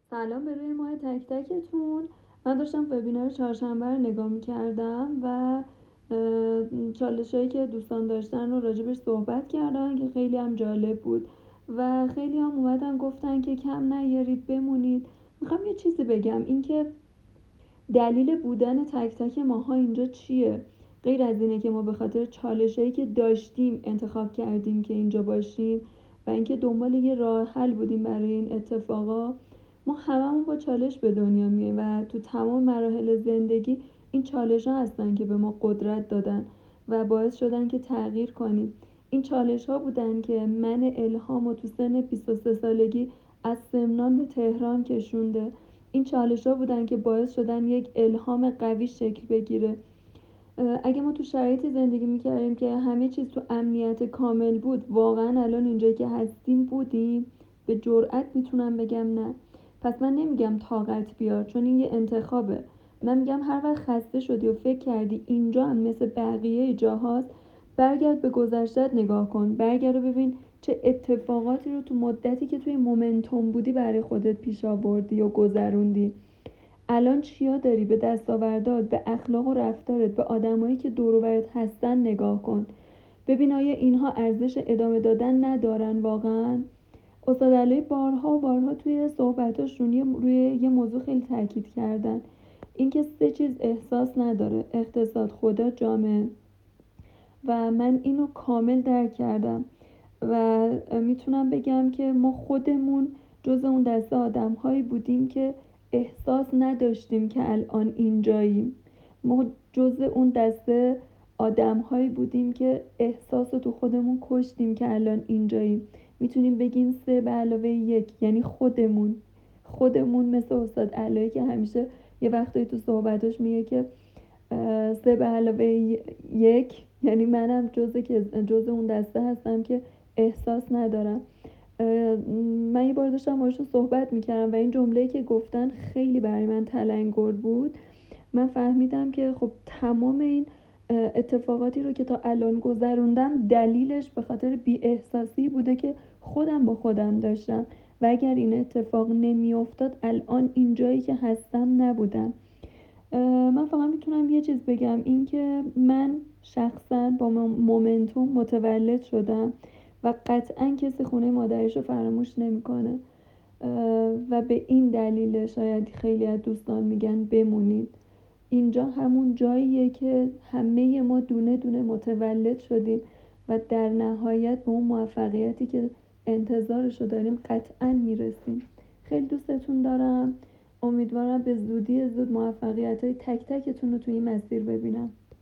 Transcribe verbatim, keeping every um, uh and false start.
سلام به روی ماه تک تکتون. من داشتم وبینار چهارشنبه رو نگاه میکردم و چالش هایی که دوستان داشتن رو راجبش صحبت کردن که خیلی هم جالب بود و خیلی هم اومدن گفتن که کم نیارید بمونید. میخوام یه چیزی بگم، اینکه دلیل بودن تک تک ماها اینجا چیه؟ غیر از اینه که ما به خاطر چالش هایی که داشتیم انتخاب کردیم که اینجا باشیم و اینکه دنبال یه راه حل بودیم برای این اتفاقا. ما هممون با چالش به دنیا میایم و تو تمام مراحل زندگی این چالش ها هستن که به ما قدرت دادن و باعث شدن که تغییر کنیم. این چالش ها بودن که من الهام و تو سن بیست و سه سالگی از سمنان به تهران کشونده. این چالش ها بودن که باعث شدن یک الهام قوی شکل بگیره. اگه ما تو شرایطی زندگی میکردیم که همه چیز تو امنیت کامل بود، واقعا الان اینجایی که هستیم بودیم؟ به جرئت میتونم بگم نه. پس من نمیگم طاقت بیار، چون این یه انتخابه. من میگم هر وقت خسته شدی و فکر کردی اینجا هم مثل بقیه جاهاست، برگرد به گذشتت نگاه کن. برگرد و ببین چه اتفاقاتی رو تو مدتی که توی مومنتوم بودی برای خودت پیش آوردی و گذروندی. الان چیا داری؟ به دستاوردات، به اخلاق و رفتارت، به آدمایی که دور و برت هستن نگاه کن. ببین آیا اینها ارزش ادامه دادن ندارن واقعا؟ استاد علی بارها و بارها توی صحبتاشون روی یه موضوع خیلی تاکید کردن، اینکه سه چیز احساس نداره: اقتصاد، خدا، جامعه. و من اینو کامل درک کردم و میتونم بگم که ما خودمون جز اون دسته آدم هایی بودیم که احساس نداشتیم که الان اینجاییم. ما جز اون دسته آدم هایی بودیم که احساس رو تو خودمون کشتیم که الان اینجاییم. میتونیم بگیم سه به علاوه یک یعنی خودمون. خودمون مثل استاد علایی که همیشه یه وقتایی تو صحبتاش میگه که سه به علاوه یک یعنی منم جز که جز اون دسته هستم که احساس ندارم. من یه بار داشتم باشون صحبت میکردم و این جمله‌ای که گفتن خیلی برای من تلنگر بود. من فهمیدم که خب تمام این اتفاقاتی رو که تا الان گذروندم دلیلش به خاطر بی احساسی بوده که خودم با خودم داشتم و اگر این اتفاق نمی افتاد الان اینجایی که هستم نبودم. من فقط میتونم یه چیز بگم، این که من شخصا با مومنتوم متولد شدم و قطعا کسی خونه مادرش رو فراموش نمیکنه و به این دلیل شاید خیلی از دوستان میگن بمونید. اینجا همون جاییه که همه ما دونه دونه متولد شدیم و در نهایت به اون موفقیتی که انتظارشو داریم قطعا میرسیم. خیلی دوستتون دارم. امیدوارم به زودی زود موفقیت های تک تکتون رو توی این مسیر ببینم.